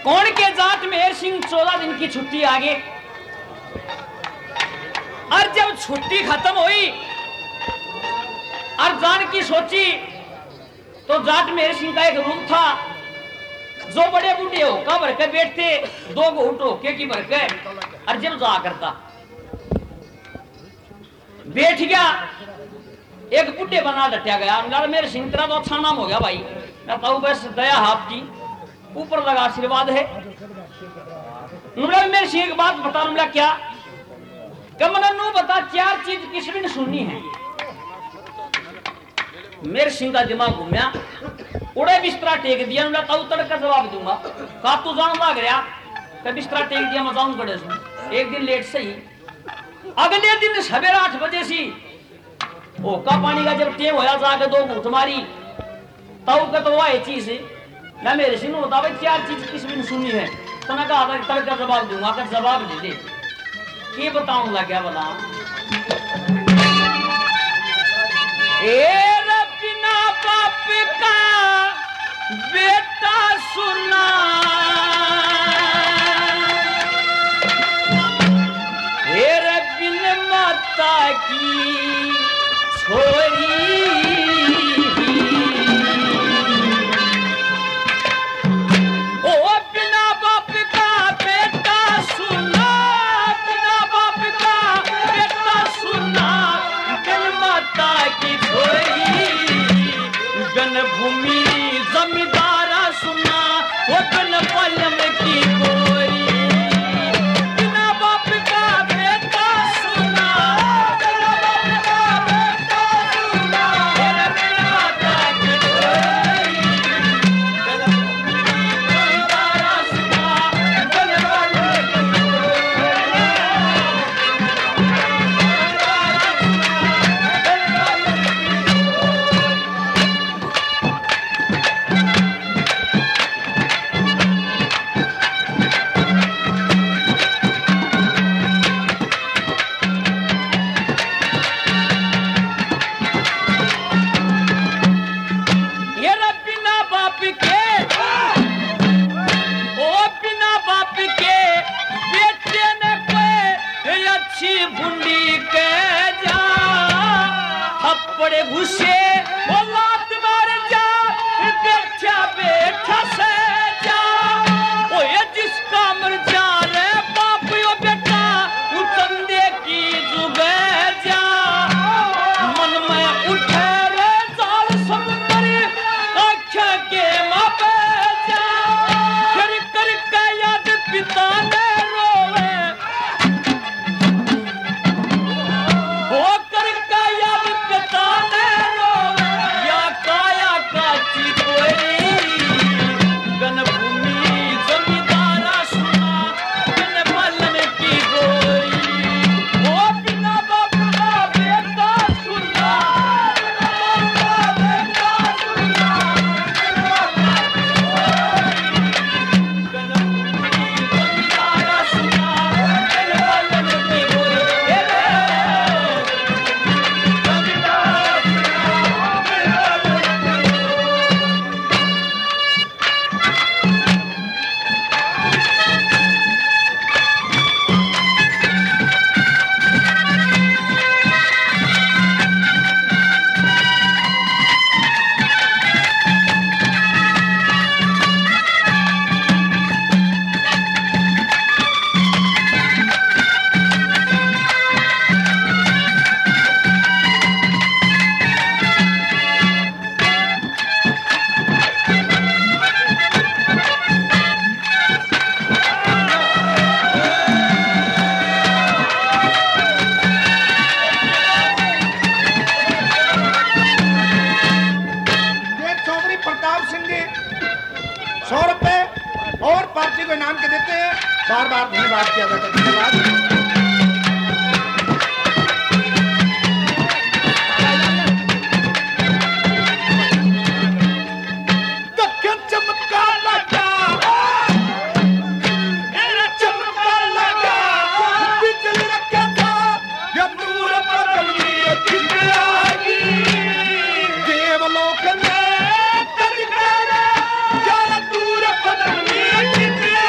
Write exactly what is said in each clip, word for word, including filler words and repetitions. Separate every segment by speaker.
Speaker 1: कौन के जाट मेहर सिंह चौदह दिन की छुट्टी आ गई। और जब छुट्टी खत्म हुई और जान की सोची तो जाट मेहर सिंह का एक रूम था जो बड़े बूढ़े होका भर के बैठते, दो घूंट होके की भर के और जब जा करता बैठ गया, एक बुढ़े बना डटिया गया। अंगार मेरे सिंह तेरा तो अच्छा नाम हो गया भाई, मैं कहूँ बस दया आपकी ऊपर लगा आशीर्वाद है। मेरे सिंह एक बात बता, नुमला क्या कमना नू बता, चार चीज किसी ने सुननी है। मेरे सिंह का दिमाग घूमया, उड़े बिस्तरा टेक दिया, नुमला कहूँ तड़का जवाब दूंगा। कहा तू जान लग रहा कि बिस्तरा टेक दिया मैं जाऊं कड़े से। एक दिन लेट सही, अगले दिन सवेरा आठ बजे सी ओका पानी का जब टेम होया जाके दो घूट मारी तब का तो वह चीज ना मेरे सिंह बता भाई चार चीज किस ने सुनी है। तो मैं कहा था तड़का जवाब दूंगा, अगर जवाब दे दे ये बताऊं लग गया बता। ए बिना बाप का बेटा सुना, हेरे बिन माता की छोरी, ओ बिना बाप का बेटा सुना, बिना बाप का बेटा सुना, बिन माता की छोरी, बिन भूमि जमींदारा सुना, वो बिन पलम की गोरी, बिना बाप का बेटा सुना, बिना बाप का बेटा सुना, बिन माता की छोरी, बिन जमींदारा सुना, बिन पलम की बड़े घुसे वो लात मार जा, बैठा बैठा से जा, ओ ये जिसका मर जा रे बाप यो बेटा, उतंदे की जुगे जा, मन में उठे रे जाल समुंदरी, आँखा के मापे जा, कर कर के याद पिता ने रोवे, हो कर के याद पिता ने रोवे, या काया काची कोई, गन भूमि जमींदारा सुना, गन पलन की गोरी, ओ बिना बाप का बेटा सुना, बिना बाप का बेटा सुना, गन भूमि जमींदारा सुना, गन पलन की गोरी, हे
Speaker 2: ये चौधरी प्रताप सिंह जी सौ रुपए और पार्टी को इनाम के देते हैं। बार बार धन्यवाद किया जाता है। धन्यवाद। दक्कन चमत्कार लगा, चमत्कार लगा, बिजली रखा था, या दूर पर कितने आगी, देवलोक ने तजकारा, या दूर पर कितने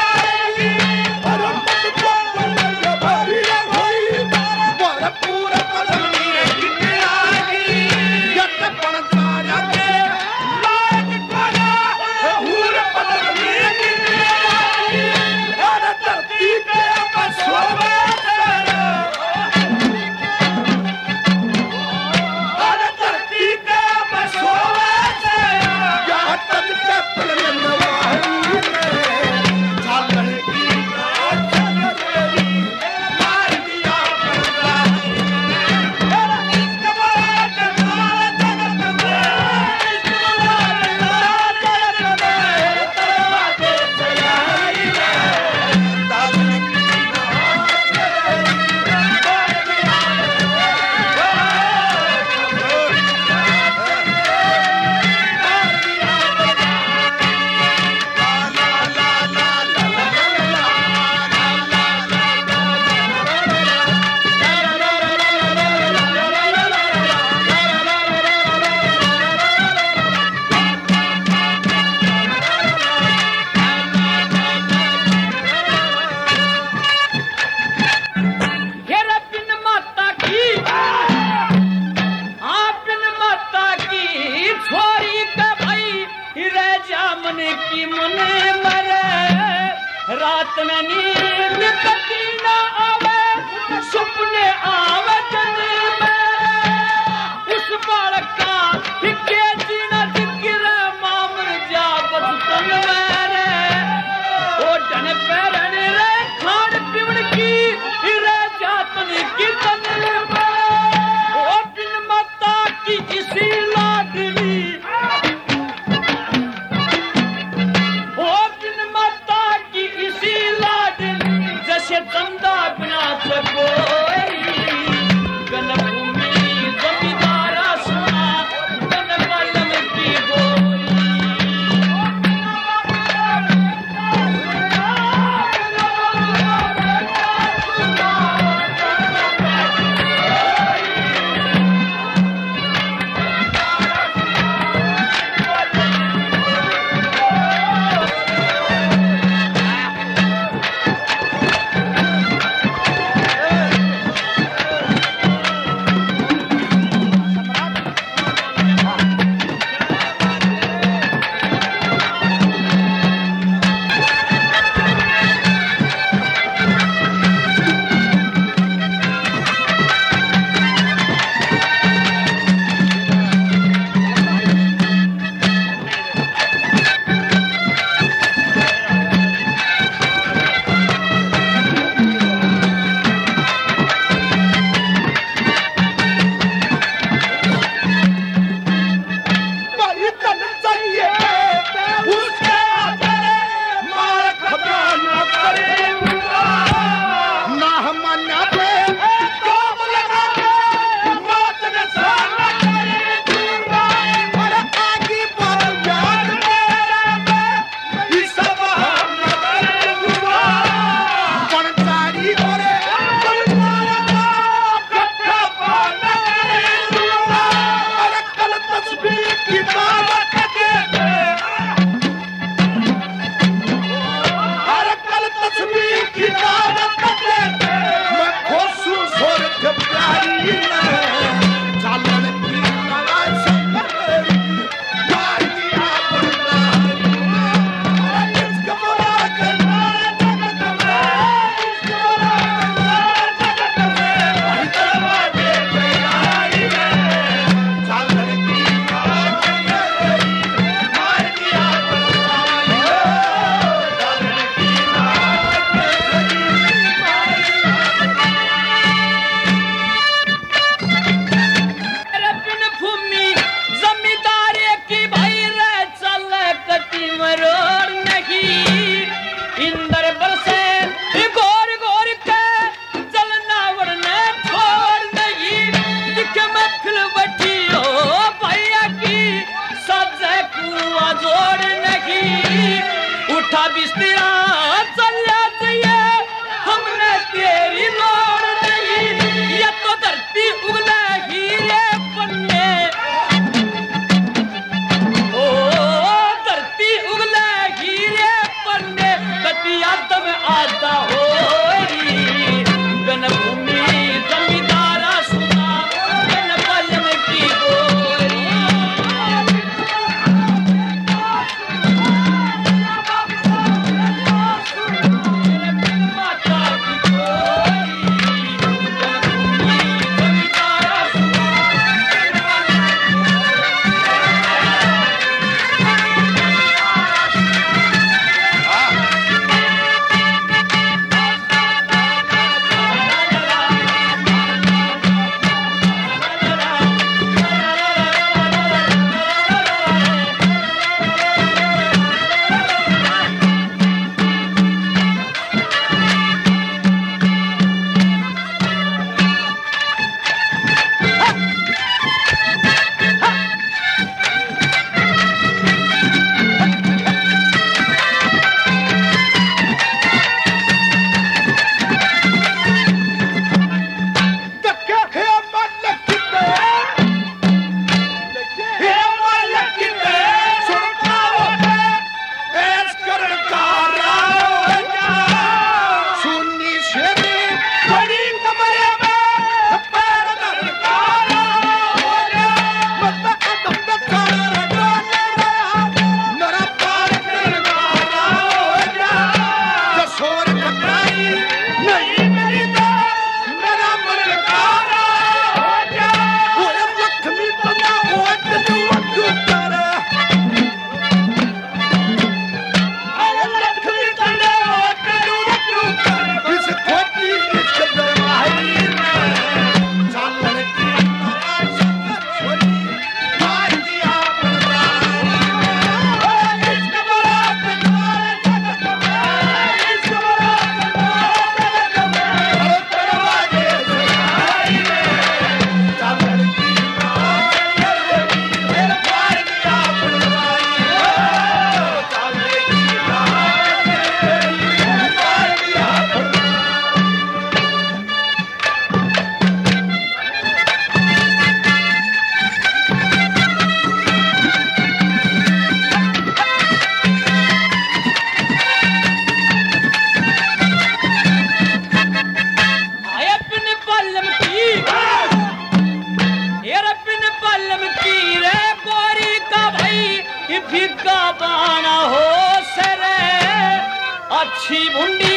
Speaker 1: रात में नींद कभी न आवे, सुपने आवे जन में उस बालक का हिके जीना जिक्र मामर जा बचपन में रे ओ डन पैरन रे खान पीवन की रे जातन की तन में ओ बिन माता की इसी लाडली चंदा बिना कोई गन भूमि जमींदारा सुना गन बलम की गोरी अच्छी भुंडी